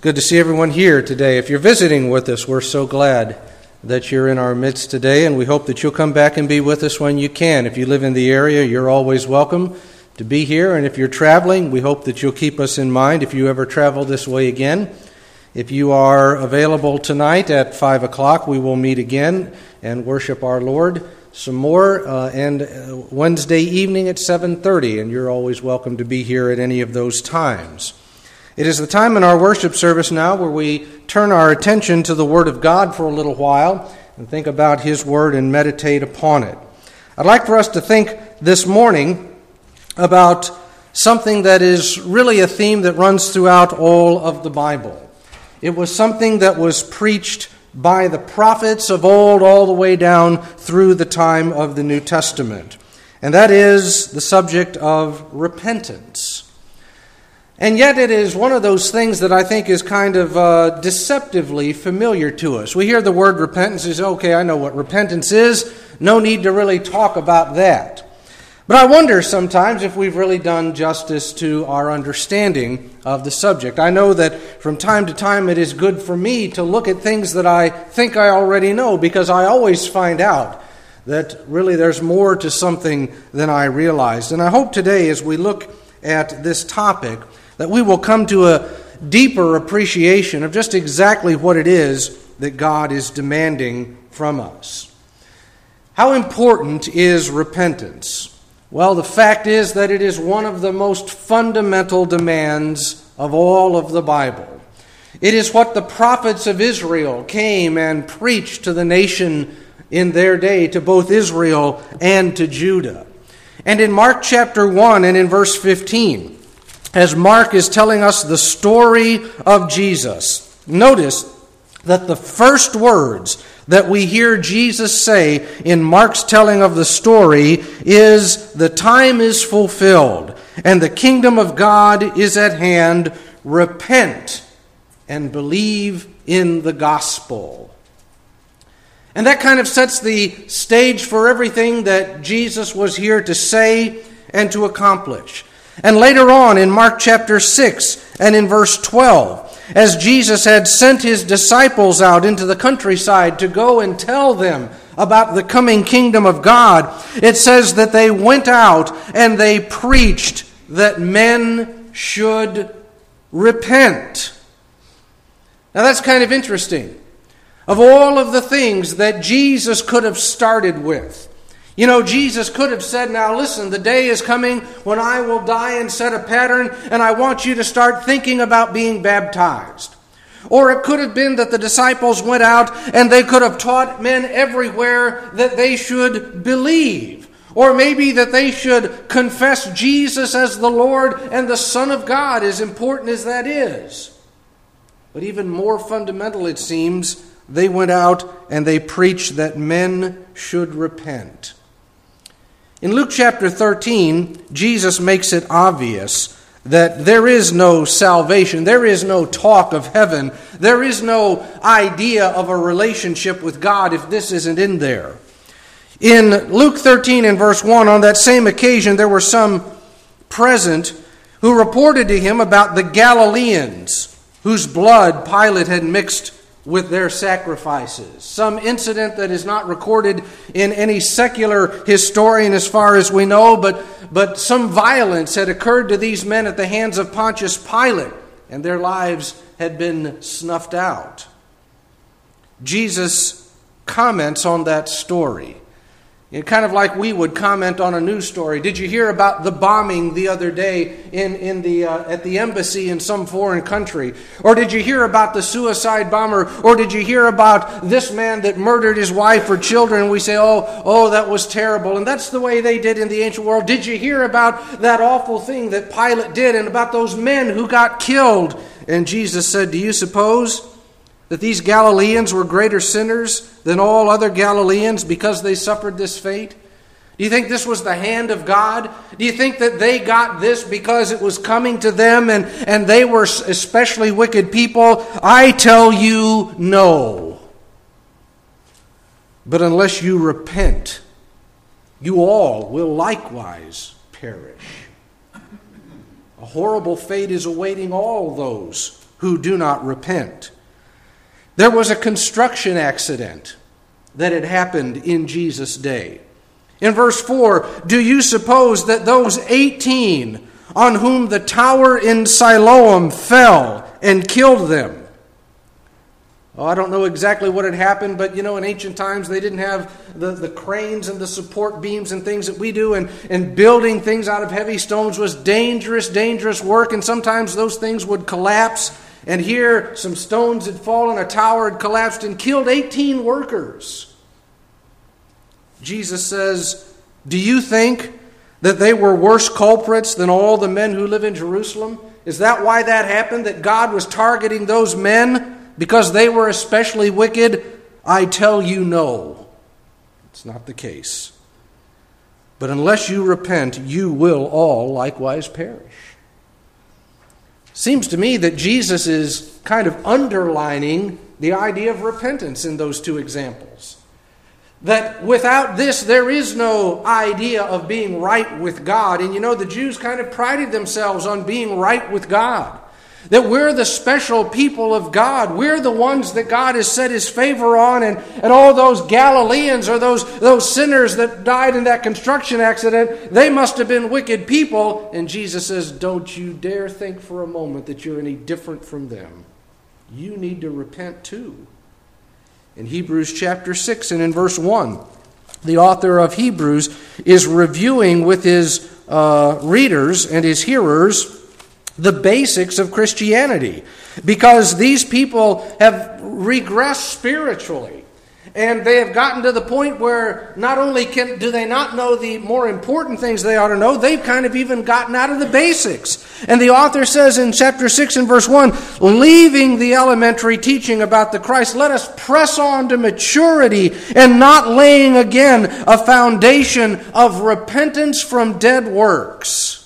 Good to see everyone here today. If you're visiting with us, we're so glad that you're in our midst today, and we hope that you'll come back and be with us when you can. If you live in the area, you're always welcome to be here, and if you're traveling, we hope that you'll keep us in mind if you ever travel this way again. If you are available tonight at 5 o'clock, we will meet again and worship our Lord some more, and Wednesday evening at 7:30, and you're always welcome to be here at any of those times. It is the time in our worship service now where we turn our attention to the Word of God for a little while and think about His Word and meditate upon it. I'd like for us to think this morning about something that is really a theme that runs throughout all of the Bible. It was something that was preached by the prophets of old all the way down through the time of the New Testament. And that is the subject of repentance. And yet it is one of those things that I think is kind of deceptively familiar to us. We hear the word repentance and say, okay, I know what repentance is. No need to really talk about that. But I wonder sometimes if we've really done justice to our understanding of the subject. I know that from time to time it is good for me to look at things that I think I already know, because I always find out that really there's more to something than I realized. And I hope today, as we look at this topic, that we will come to a deeper appreciation of just exactly what it is that God is demanding from us. How important is repentance? Well, the fact is that it is one of the most fundamental demands of all of the Bible. It is what the prophets of Israel came and preached to the nation in their day, to both Israel and to Judah. And in Mark chapter 1 and in verse 15, as Mark is telling us the story of Jesus, notice that the first words that we hear Jesus say in Mark's telling of the story is, "The time is fulfilled, and the kingdom of God is at hand. Repent and believe in the gospel." And that kind of sets the stage for everything that Jesus was here to say and to accomplish. And later on in Mark chapter 6 and in verse 12, as Jesus had sent his disciples out into the countryside to go and tell them about the coming kingdom of God, it says that they went out and they preached that men should repent. Now that's kind of interesting. Of all of the things that Jesus could have started with, you know, Jesus could have said, now listen, the day is coming when I will die and set a pattern, and I want you to start thinking about being baptized. Or it could have been that the disciples went out and they could have taught men everywhere that they should believe. Or maybe that they should confess Jesus as the Lord and the Son of God, as important as that is. But even more fundamental, it seems, they went out and they preached that men should repent. In Luke chapter 13, Jesus makes it obvious that there is no salvation, there is no talk of heaven, there is no idea of a relationship with God if this isn't in there. In Luke 13 and verse 1, on that same occasion, there were some present who reported to him about the Galileans whose blood Pilate had mixed with their sacrifices. Some incident that is not recorded in any secular historian as far as we know, but some violence had occurred to these men at the hands of Pontius Pilate, and their lives had been snuffed out. Jesus comments on that story. Kind of like we would comment on a news story. Did you hear about the bombing the other day at the embassy in some foreign country? Or did you hear about the suicide bomber? Or did you hear about this man that murdered his wife or children? And we say, oh, that was terrible. And that's the way they did in the ancient world. Did you hear about that awful thing that Pilate did and about those men who got killed? And Jesus said, do you suppose that these Galileans were greater sinners than all other Galileans because they suffered this fate? Do you think this was the hand of God? Do you think that they got this because it was coming to them and they were especially wicked people? I tell you, no. But unless you repent, you all will likewise perish. A horrible fate is awaiting all those who do not repent. There was a construction accident that had happened in Jesus' day. In verse 4, do you suppose that those 18 on whom the tower in Siloam fell and killed them? Oh, I don't know exactly what had happened, but in ancient times they didn't have the cranes and the support beams and things that we do, and building things out of heavy stones was dangerous work, and sometimes those things would collapse. And here some stones had fallen, a tower had collapsed and killed 18 workers. Jesus says, do you think that they were worse culprits than all the men who live in Jerusalem? Is that why that happened, that God was targeting those men because they were especially wicked? I tell you no. It's not the case. But unless you repent, you will all likewise perish. Seems to me that Jesus is kind of underlining the idea of repentance in those two examples. That without this, there is no idea of being right with God. And the Jews kind of prided themselves on being right with God. That we're the special people of God. We're the ones that God has set His favor on. And all those Galileans or those sinners that died in that construction accident, they must have been wicked people. And Jesus says, don't you dare think for a moment that you're any different from them. You need to repent too. In Hebrews chapter 6 and in verse 1, the author of Hebrews is reviewing with his readers and his hearers the basics of Christianity, because these people have regressed spiritually, and they have gotten to the point where not only do they not know the more important things they ought to know, they've kind of even gotten out of the basics. And the author says in chapter 6 and verse 1, leaving the elementary teaching about the Christ, let us press on to maturity and not laying again a foundation of repentance from dead works.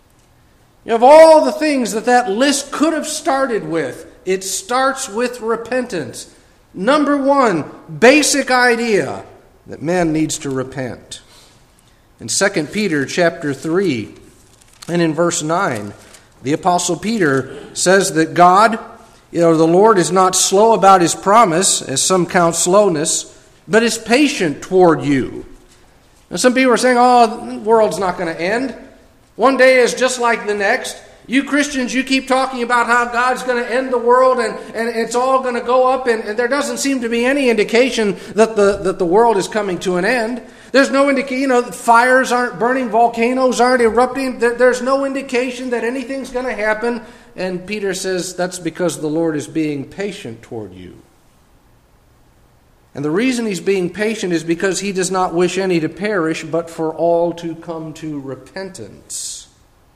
Of all the things that list could have started with, it starts with repentance. Number one, basic idea that man needs to repent. In 2 Peter chapter 3 and in verse 9, the Apostle Peter says that God, the Lord is not slow about His promise, as some count slowness, but is patient toward you. Now, some people are saying, the world's not going to end. One day is just like the next. You Christians, you keep talking about how God's going to end the world and it's all going to go up, and there doesn't seem to be any indication that the world is coming to an end. There's no indication, fires aren't burning, volcanoes aren't erupting. There's no indication that anything's going to happen. And Peter says that's because the Lord is being patient toward you. And the reason He's being patient is because He does not wish any to perish, but for all to come to repentance.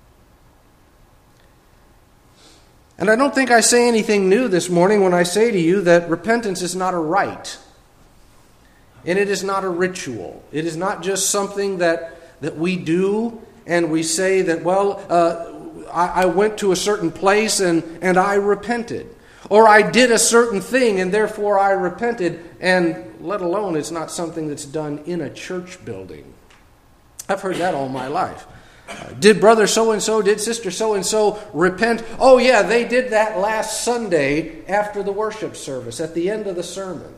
And I don't think I say anything new this morning when I say to you that repentance is not a rite. And it is not a ritual. It is not just something that we do and we say that, I went to a certain place and I repented. Or I did a certain thing and therefore I repented. And let alone it's not something that's done in a church building. I've heard that all my life. Did brother so-and-so, did sister so-and-so repent? Oh yeah, they did that last Sunday after the worship service, at the end of the sermon.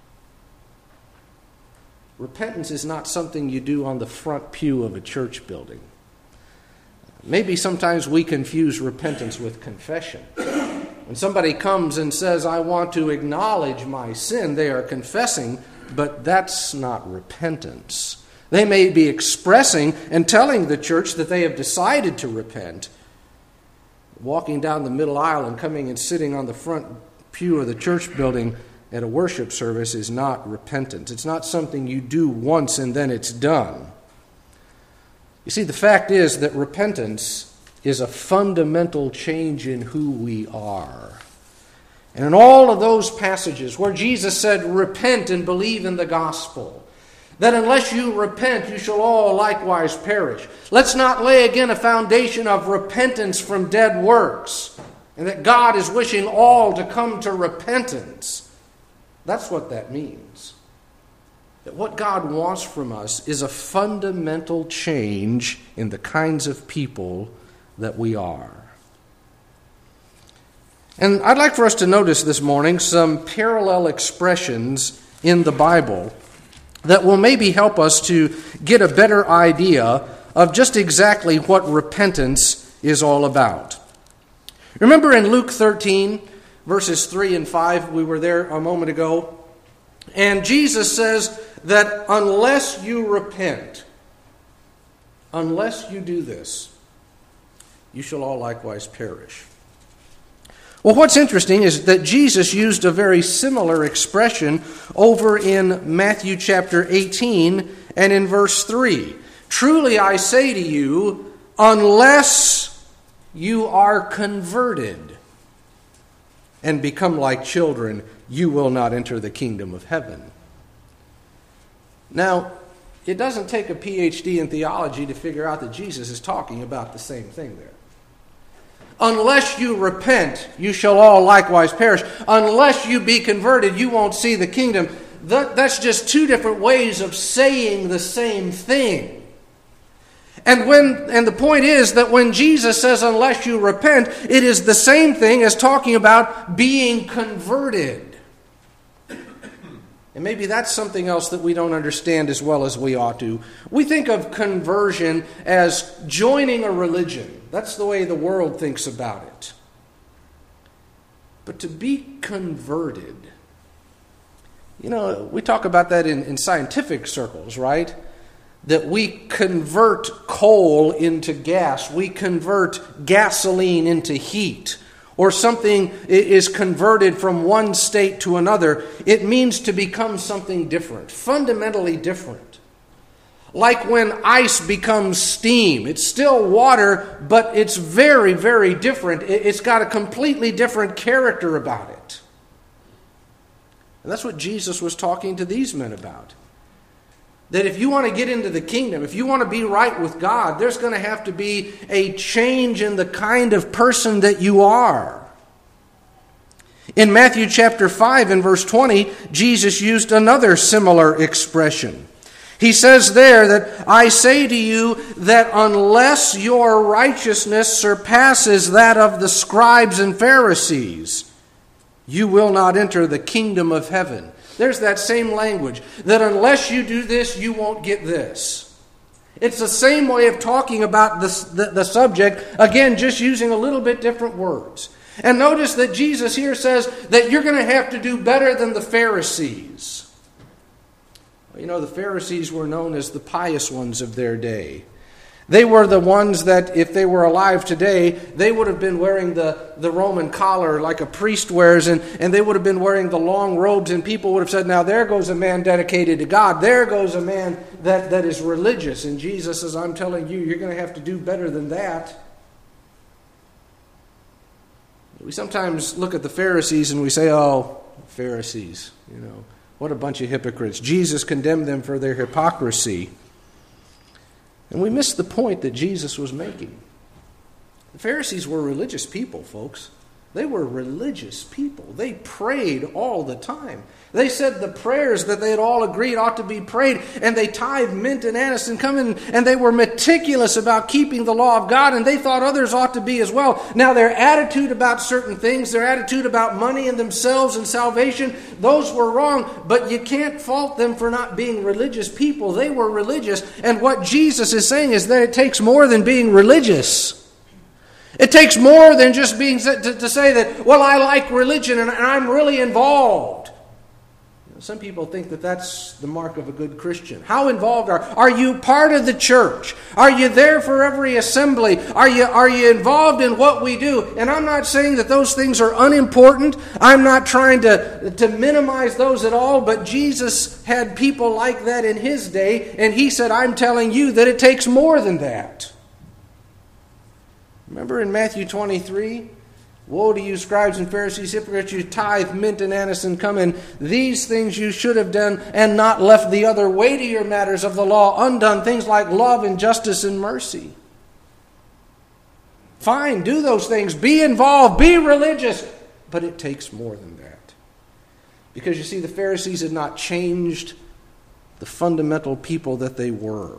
Repentance is not something you do on the front pew of a church building. Maybe sometimes we confuse repentance with confession. When somebody comes and says, I want to acknowledge my sin, they are confessing, but that's not repentance. They may be expressing and telling the church that they have decided to repent. Walking down the middle aisle and coming and sitting on the front pew of the church building at a worship service is not repentance. It's not something you do once and then it's done. You see, the fact is that repentance is a fundamental change in who we are. And in all of those passages where Jesus said, repent and believe in the gospel, that unless you repent, you shall all likewise perish. Let's not lay again a foundation of repentance from dead works, and that God is wishing all to come to repentance. That's what that means. That what God wants from us is a fundamental change in the kinds of people that we are. And I'd like for us to notice this morning some parallel expressions in the Bible that will maybe help us to get a better idea of just exactly what repentance is all about. Remember in Luke 13, verses 3 and 5, we were there a moment ago, and Jesus says that unless you repent, unless you do this, you shall all likewise perish. Well, what's interesting is that Jesus used a very similar expression over in Matthew chapter 18 and in verse 3. Truly I say to you, unless you are converted and become like children, you will not enter the kingdom of heaven. Now, it doesn't take a PhD in theology to figure out that Jesus is talking about the same thing there. Unless you repent, you shall all likewise perish. Unless you be converted, you won't see the kingdom. That's just two different ways of saying the same thing. And the point is that when Jesus says, unless you repent, it is the same thing as talking about being converted. And maybe that's something else that we don't understand as well as we ought to. We think of conversion as joining a religion. That's the way the world thinks about it. But to be converted, we talk about that in scientific circles, right? That we convert coal into gas. We convert gasoline into heat. Or something is converted from one state to another. It means to become something different, fundamentally different. Like when ice becomes steam. It's still water, but it's very, very different. It's got a completely different character about it. And that's what Jesus was talking to these men about. That if you want to get into the kingdom, if you want to be right with God, there's going to have to be a change in the kind of person that you are. In Matthew chapter 5 and verse 20, Jesus used another similar expression. He says there that, I say to you that unless your righteousness surpasses that of the scribes and Pharisees, you will not enter the kingdom of heaven. There's that same language, that unless you do this, you won't get this. It's the same way of talking about the subject, again, just using a little bit different words. And notice that Jesus here says that you're going to have to do better than the Pharisees. The Pharisees were known as the pious ones of their day. They were the ones that, if they were alive today, they would have been wearing the Roman collar like a priest wears, and they would have been wearing the long robes, and people would have said, now there goes a man dedicated to God. There goes a man that is religious. And Jesus says, I'm telling you, you're going to have to do better than that. We sometimes look at the Pharisees and we say, oh, Pharisees, what a bunch of hypocrites. Jesus condemned them for their hypocrisy. And we miss the point that Jesus was making. The Pharisees were religious people, folks. They were religious people. They prayed all the time. They said the prayers that they had all agreed ought to be prayed, and they tithed mint and anise and cumin, and they were meticulous about keeping the law of God, and they thought others ought to be as well. Now, their attitude about certain things, their attitude about money and themselves and salvation, those were wrong, but you can't fault them for not being religious people. They were religious, and what Jesus is saying is that it takes more than being religious. It takes more than just being to say that, well, I like religion and I'm really involved. Some people think that that's the mark of a good Christian. How involved are you part of the church? Are you there for every assembly? Are you involved in what we do? And I'm not saying that those things are unimportant. I'm not trying to minimize those at all, but Jesus had people like that in his day, and he said, I'm telling you that it takes more than that. Remember in Matthew 23? Woe to you, scribes and Pharisees, hypocrites, you tithe mint and anise and cumin. These things you should have done and not left the other weightier matters of the law undone, things like love and justice and mercy. Fine, do those things. Be involved. Be religious. But it takes more than that. Because you see, the Pharisees had not changed the fundamental people that they were.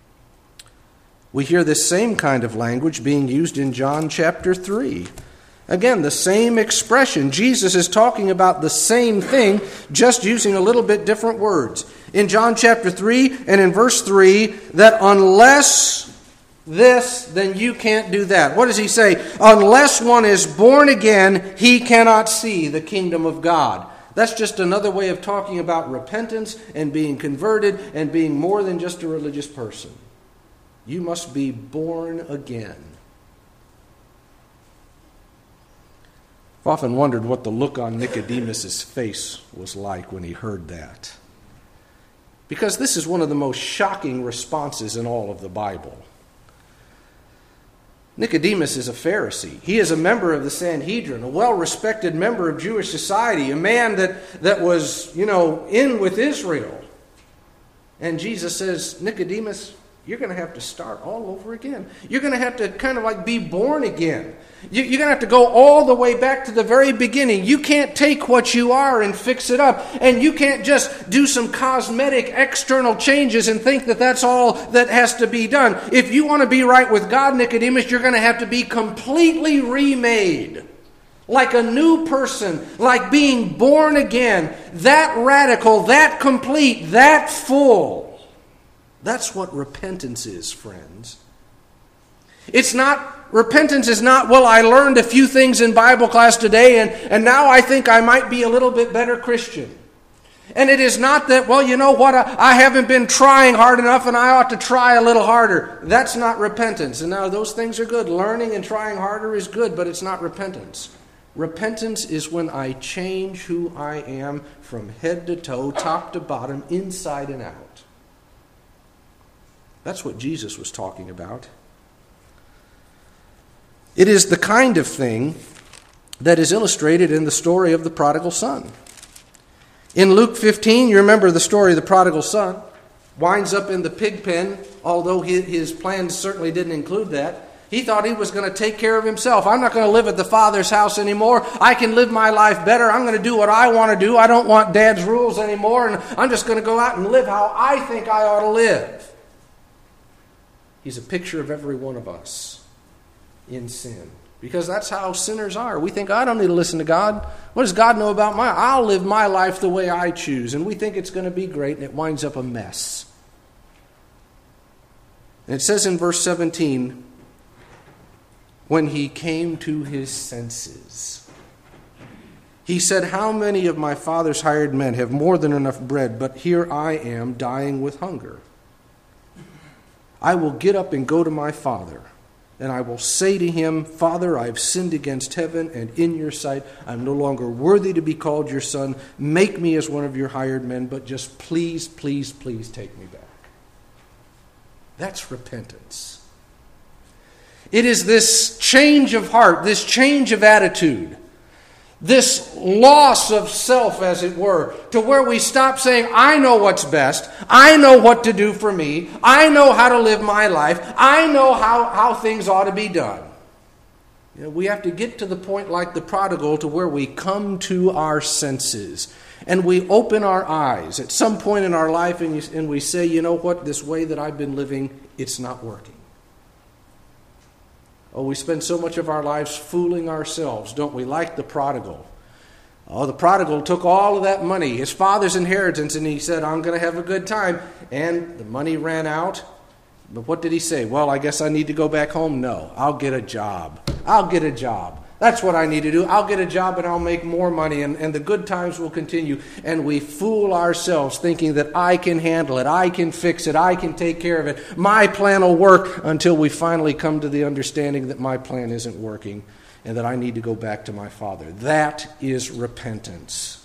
We hear this same kind of language being used in John chapter 3. Again, the same expression. Jesus is talking about the same thing, just using a little bit different words. In John chapter 3 and in verse 3, that unless this, then you can't do that. What does he say? Unless one is born again, he cannot see the kingdom of God. That's just another way of talking about repentance and being converted and being more than just a religious person. You must be born again. I've often wondered what the look on Nicodemus' face was like when he heard that. Because this is one of the most shocking responses in all of the Bible. Nicodemus is a Pharisee. He is a member of the Sanhedrin, a well-respected member of Jewish society, a man that was, in with Israel. And Jesus says, Nicodemus, you're going to have to start all over again. You're going to have to kind of like be born again. You're going to have to go all the way back to the very beginning. You can't take what you are and fix it up. And you can't just do some cosmetic external changes and think that that's all that has to be done. If you want to be right with God, Nicodemus, you're going to have to be completely remade. Like a new person, like being born again. That radical, that complete, that full. That's what repentance is, friends. Repentance is not, well, I learned a few things in Bible class today and now I think I might be a little bit better Christian. And it is not that, well, you know what, I haven't been trying hard enough and I ought to try a little harder. That's not repentance. And now those things are good. Learning and trying harder is good, but it's not repentance. Repentance is when I change who I am from head to toe, top to bottom, inside and out. That's what Jesus was talking about. It is the kind of thing that is illustrated in the story of the prodigal son. In Luke 15, you remember the story of the prodigal son. Winds up in the pig pen, although his plans certainly didn't include that. He thought he was going to take care of himself. I'm not going to live at the Father's house anymore. I can live my life better. I'm going to do what I want to do. I don't want Dad's rules anymore, and I'm just going to go out and live how I think I ought to live. He's a picture of every one of us in sin. Because that's how sinners are. We think, I don't need to listen to God. What does God know about I'll live my life the way I choose. And we think it's going to be great, and it winds up a mess. And it says in verse 17, when he came to his senses, he said, how many of my father's hired men have more than enough bread, but here I am dying with hunger? I will get up and go to my father, and I will say to him, Father, I have sinned against heaven and in your sight. I'm no longer worthy to be called your son. Make me as one of your hired men, but just please, please, please take me back. That's repentance. It is this change of heart, this change of attitude, this loss of self, as it were, to where we stop saying, I know what's best, I know what to do for me, I know how to live my life, I know how things ought to be done. We have to get to the point like the prodigal to where we come to our senses and we open our eyes at some point in our life and we say, you know what, this way that I've been living, it's not working. Oh, we spend so much of our lives fooling ourselves, don't we? Like the prodigal. Oh, the prodigal took all of that money, his father's inheritance, and he said, I'm going to have a good time. And the money ran out. But what did he say? Well, I guess I need to go back home. No, I'll get a job. I'll get a job. That's what I need to do. I'll get a job and I'll make more money and the good times will continue. And we fool ourselves thinking that I can handle it, I can fix it, I can take care of it. My plan will work until we finally come to the understanding that my plan isn't working and that I need to go back to my Father. That is repentance.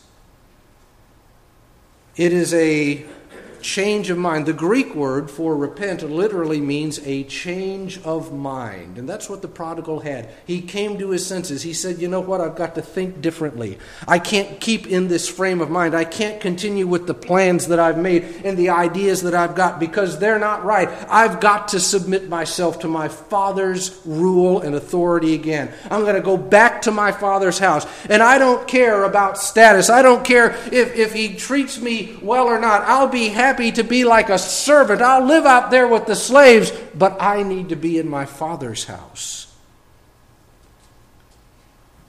It is a change of mind. The Greek word for repent literally means a change of mind. And that's what the prodigal had. He came to his senses. He said, you know what, I've got to think differently. I can't keep in this frame of mind. I can't continue with the plans that I've made and the ideas that I've got because they're not right. I've got to submit myself to my Father's rule and authority again. I'm going to go back to my Father's house. And I don't care about status. I don't care if he treats me well or not. I'll be happy to be like a servant. I'll live out there with the slaves, but I need to be in my Father's house.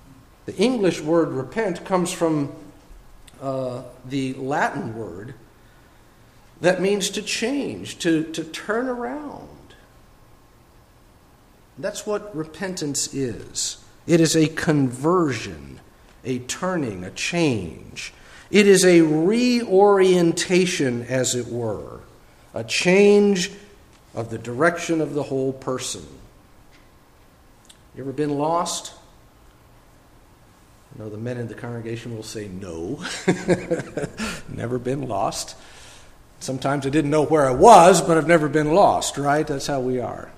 The English word repent comes from the Latin word that means to change, to turn around. That's what repentance is. It is a conversion, a turning, a change. It is a reorientation, as it were, a change of the direction of the whole person. You ever been lost? I know the men in the congregation will say no. Never been lost. Sometimes I didn't know where I was, but I've never been lost, right? That's how we are.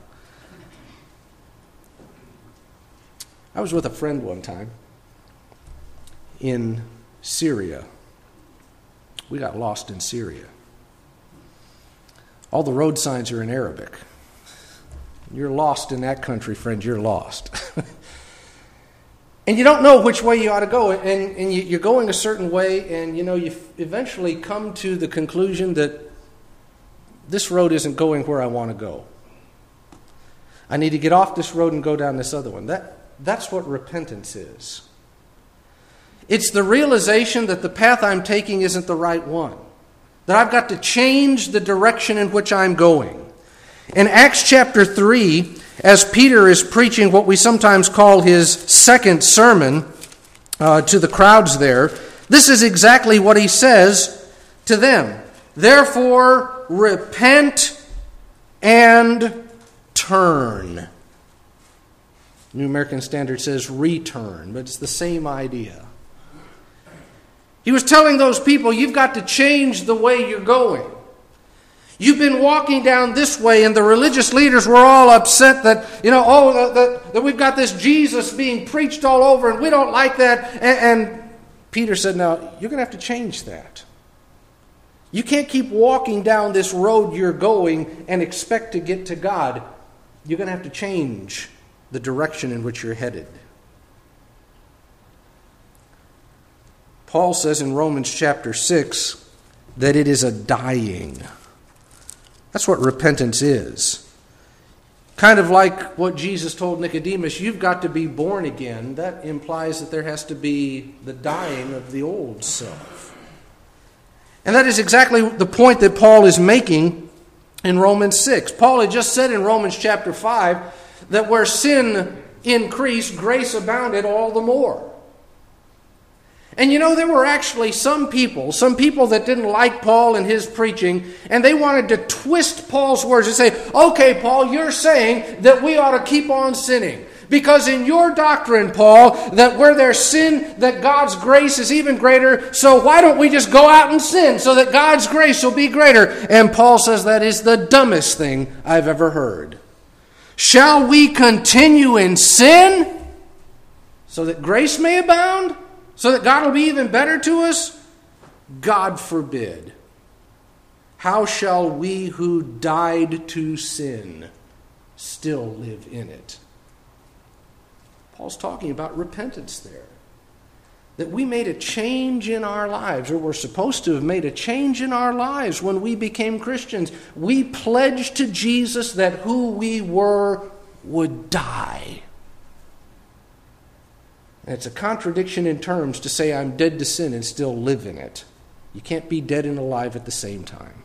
I was with a friend one time in Syria. We got lost in Syria. All the road signs are in Arabic. You're lost in that country, friend, you're lost. And you don't know which way you ought to go, and you're going a certain way, and you eventually come to the conclusion that this road isn't going where I want to go. I need to get off this road and go down this other one. That's what repentance is. It's the realization that the path I'm taking isn't the right one, that I've got to change the direction in which I'm going. In Acts chapter 3, as Peter is preaching what we sometimes call his second sermon to the crowds there, this is exactly what he says to them. Therefore, repent and turn. New American Standard says return, but it's the same idea. He was telling those people, you've got to change the way you're going. You've been walking down this way, and the religious leaders were all upset that, that we've got this Jesus being preached all over, and we don't like that. And Peter said, now, you're going to have to change that. You can't keep walking down this road you're going and expect to get to God. You're going to have to change the direction in which you're headed. Paul says in Romans chapter 6 that it is a dying. That's what repentance is. Kind of like what Jesus told Nicodemus, you've got to be born again. That implies that there has to be the dying of the old self. And that is exactly the point that Paul is making in Romans 6. Paul had just said in Romans chapter 5 that where sin increased, grace abounded all the more. And there were actually some people that didn't like Paul and his preaching, and they wanted to twist Paul's words and say, okay, Paul, you're saying that we ought to keep on sinning. Because in your doctrine, Paul, that where there's sin, that God's grace is even greater, so why don't we just go out and sin so that God's grace will be greater? And Paul says that is the dumbest thing I've ever heard. Shall we continue in sin so that grace may abound? So that God will be even better to us? God forbid. How shall we who died to sin still live in it? Paul's talking about repentance there. That we made a change in our lives, or we're supposed to have made a change in our lives when we became Christians. We pledged to Jesus that who we were would die. And it's a contradiction in terms to say I'm dead to sin and still live in it. You can't be dead and alive at the same time.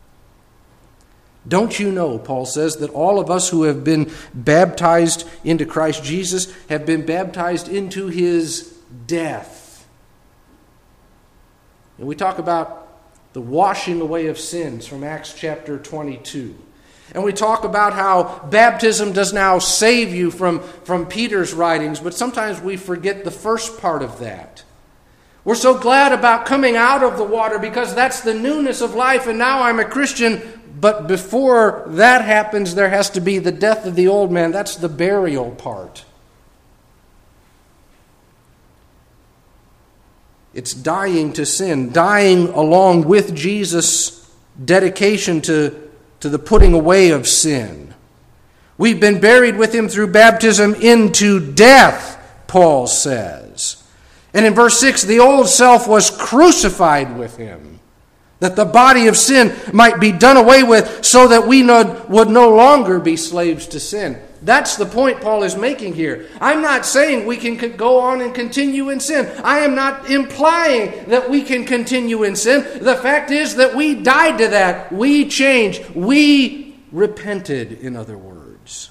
Don't you know, Paul says, that all of us who have been baptized into Christ Jesus have been baptized into his death. And we talk about the washing away of sins from Acts chapter 22. And we talk about how baptism does now save you from Peter's writings, but sometimes we forget the first part of that. We're so glad about coming out of the water because that's the newness of life, and now I'm a Christian. But before that happens, there has to be the death of the old man. That's the burial part. It's dying to sin, dying along with Jesus' dedication to the putting away of sin. We've been buried with him through baptism into death, Paul says. And in verse 6, the old self was crucified with him, that the body of sin might be done away with, so that we would no longer be slaves to sin. That's the point Paul is making here. I'm not saying we can go on and continue in sin. I am not implying that we can continue in sin. The fact is that we died to that. We changed. We repented, in other words.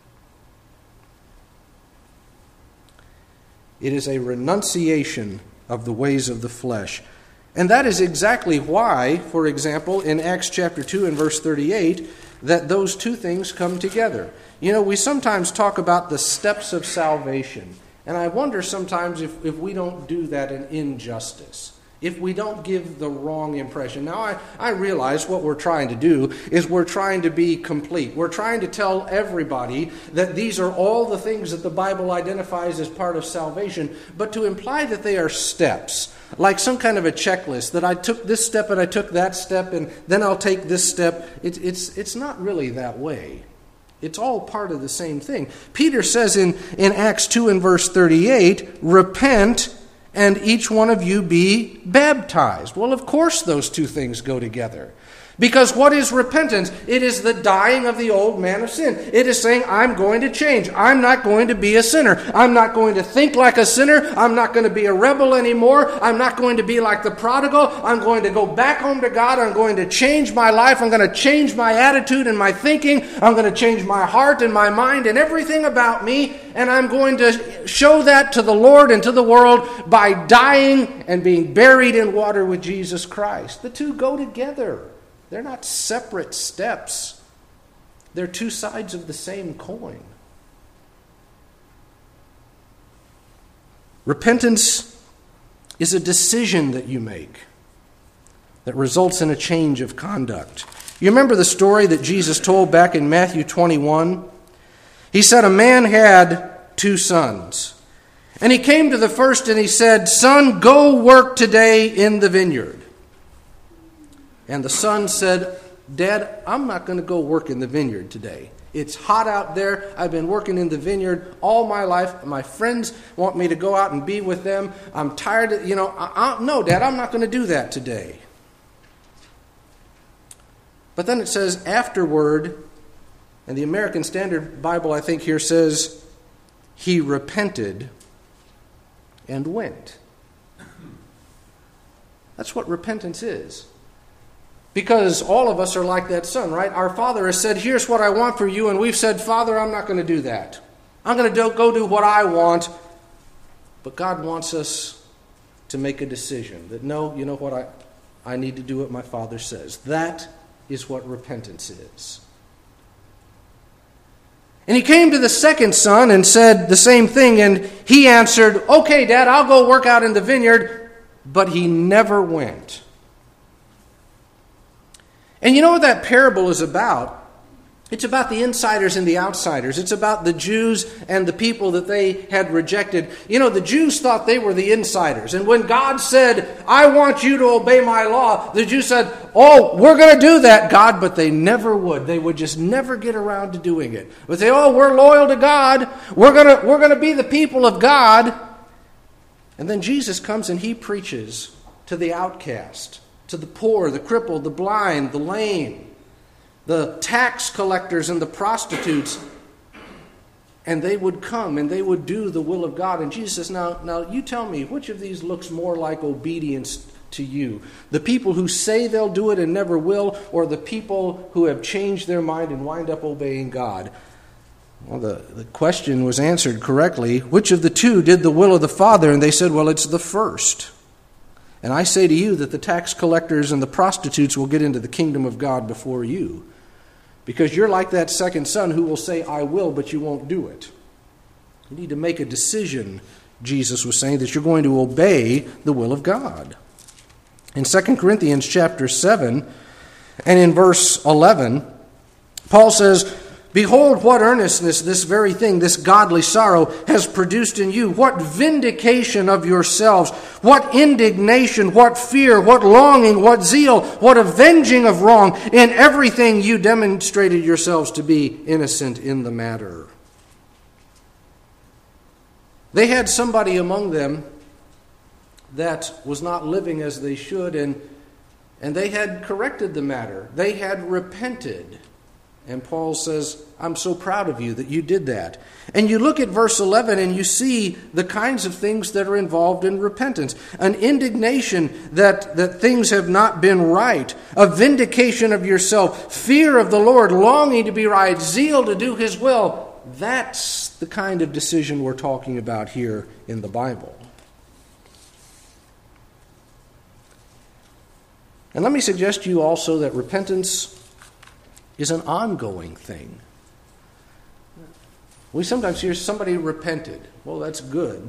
It is a renunciation of the ways of the flesh. And that is exactly why, for example, in Acts chapter 2 and verse 38, that those two things come together. You know, we sometimes talk about the steps of salvation. And I wonder sometimes if we don't do that an injustice. If we don't give the wrong impression. Now, I realize what we're trying to do is we're trying to be complete. We're trying to tell everybody that these are all the things that the Bible identifies as part of salvation, but to imply that they are steps, like some kind of a checklist, that I took this step and I took that step and then I'll take this step. It's not really that way. It's all part of the same thing. Peter says in Acts 2 and verse 38, repent and each one of you be baptized. Well, of course those two things go together. Because what is repentance? It is the dying of the old man of sin. It is saying, I'm going to change. I'm not going to be a sinner. I'm not going to think like a sinner. I'm not going to be a rebel anymore. I'm not going to be like the prodigal. I'm going to go back home to God. I'm going to change my life. I'm going to change my attitude and my thinking. I'm going to change my heart and my mind and everything about me. And I'm going to show that to the Lord and to the world by dying and being buried in water with Jesus Christ. The two go together. They're not separate steps. They're two sides of the same coin. Repentance is a decision that you make that results in a change of conduct. You remember the story that Jesus told back in Matthew 21? He said a man had 2 sons. And he came to the first and he said, "Son, go work today in the vineyard." And the son said, "Dad, I'm not going to go work in the vineyard today. It's hot out there. I've been working in the vineyard all my life. My friends want me to go out and be with them. I'm tired of, no, Dad, I'm not going to do that today." But then it says afterward, and the American Standard Bible, I think here says, he repented and went. That's what repentance is. Because all of us are like that son, right? Our father has said, "Here's what I want for you." And we've said, "Father, I'm not going to do that. I'm going to go do what I want." But God wants us to make a decision that, no, you know what? I need to do what my Father says. That is what repentance is. And he came to the second son and said the same thing. And he answered, "Okay, Dad, I'll go work out in the vineyard." But he never went. And you know what that parable is about? It's about the insiders and the outsiders. It's about the Jews and the people that they had rejected. You know, the Jews thought they were the insiders. And when God said, "I want you to obey my law," the Jews said, "Oh, we're going to do that, God." But they never would. They would just never get around to doing it. But they, "Oh, we're loyal to God. We're going to be the people of God." And then Jesus comes and he preaches to the outcast, to the poor, the crippled, the blind, the lame, the tax collectors and the prostitutes. And they would come and they would do the will of God. And Jesus says, now you tell me, which of these looks more like obedience to you? The people who say they'll do it and never will, or the people who have changed their mind and wind up obeying God? Well, the question was answered correctly. Which of the two did the will of the Father? And they said, well, it's the first. And I say to you that the tax collectors and the prostitutes will get into the kingdom of God before you. Because you're like that second son who will say, "I will," but you won't do it. You need to make a decision, Jesus was saying, that you're going to obey the will of God. In 2 Corinthians chapter 7 and in verse 11, Paul says, "Behold, what earnestness this very thing, this godly sorrow, has produced in you. What vindication of yourselves, what indignation, what fear, what longing, what zeal, what avenging of wrong. In everything you demonstrated yourselves to be innocent in the matter." They had somebody among them that was not living as they should, and they had corrected the matter. They had repented. And Paul says, I'm so proud of you that you did that. And you look at verse 11 and you see the kinds of things that are involved in repentance. An indignation that things have not been right. A vindication of yourself. Fear of the Lord. Longing to be right. Zeal to do His will. That's the kind of decision we're talking about here in the Bible. And let me suggest to you also that repentance is an ongoing thing. We sometimes hear somebody repented. Well, that's good.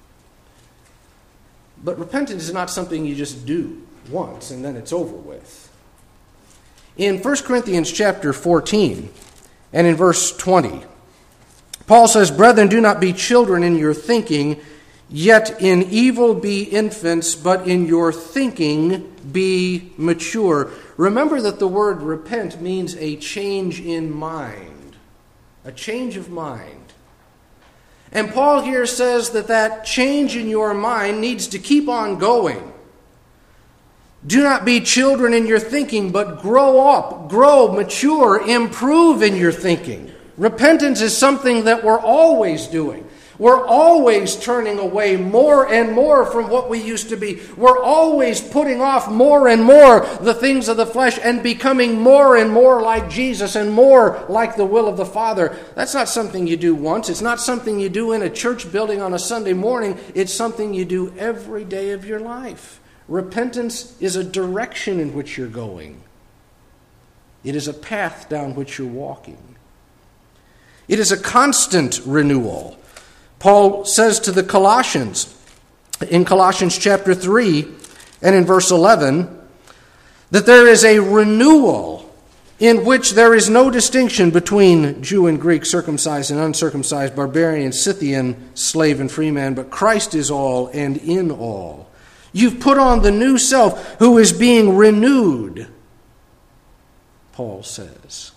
But repentance is not something you just do once and then it's over with. In 1 Corinthians chapter 14 and in verse 20, Paul says, Brethren, do not be children in your thinking, yet in evil be infants, but in your thinking be mature. Remember that the word repent means a change in mind, a change of mind. And Paul here says that change in your mind needs to keep on going. Do not be children in your thinking, but grow up, grow, mature, improve in your thinking. Repentance is something that we're always doing. We're always turning away more and more from what we used to be. We're always putting off more and more the things of the flesh and becoming more and more like Jesus and more like the will of the Father. That's not something you do once. It's not something you do in a church building on a Sunday morning. It's something you do every day of your life. Repentance is a direction in which you're going. It is a path down which you're walking. It is a constant renewal. Paul says to the Colossians, in Colossians chapter 3 and in verse 11, that there is a renewal in which there is no distinction between Jew and Greek, circumcised and uncircumcised, barbarian, Scythian, slave and free man, but Christ is all and in all. You've put on the new self who is being renewed, Paul says.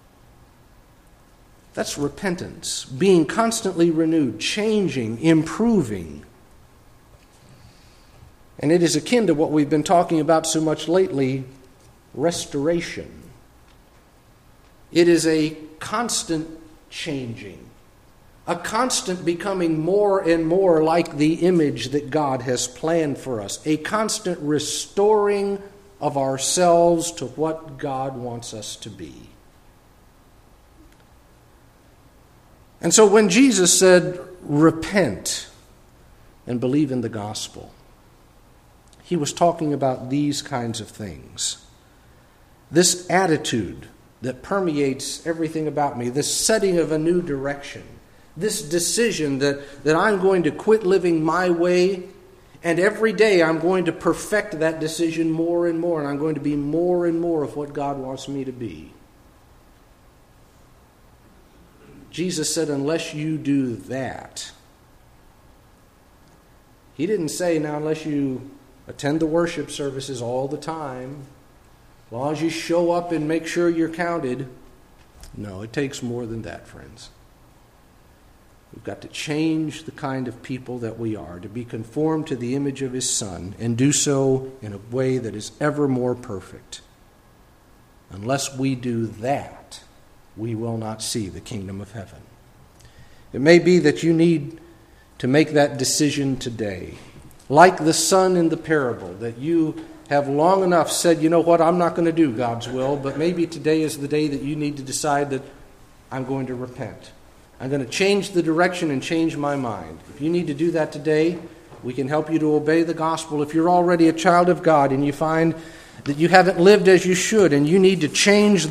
That's repentance, being constantly renewed, changing, improving. And it is akin to what we've been talking about so much lately, restoration. It is a constant changing, a constant becoming more and more like the image that God has planned for us, a constant restoring of ourselves to what God wants us to be. And so when Jesus said, repent and believe in the gospel, He was talking about these kinds of things. This attitude that permeates everything about me, this setting of a new direction, this decision that I'm going to quit living my way, and every day I'm going to perfect that decision more and more, and I'm going to be more and more of what God wants me to be. Jesus said, unless you do that, He didn't say, now unless you attend the worship services all the time, as long as you show up and make sure you're counted. No, it takes more than that, friends. We've got to change the kind of people that we are, to be conformed to the image of His Son, and do so in a way that is ever more perfect. Unless we do that, we will not see the kingdom of heaven. It may be that you need to make that decision today. Like the son in the parable, that you have long enough said, you know what, I'm not going to do God's will, but maybe today is the day that you need to decide that I'm going to repent. I'm going to change the direction and change my mind. If you need to do that today, we can help you to obey the gospel. If you're already a child of God and you find that you haven't lived as you should and you need to change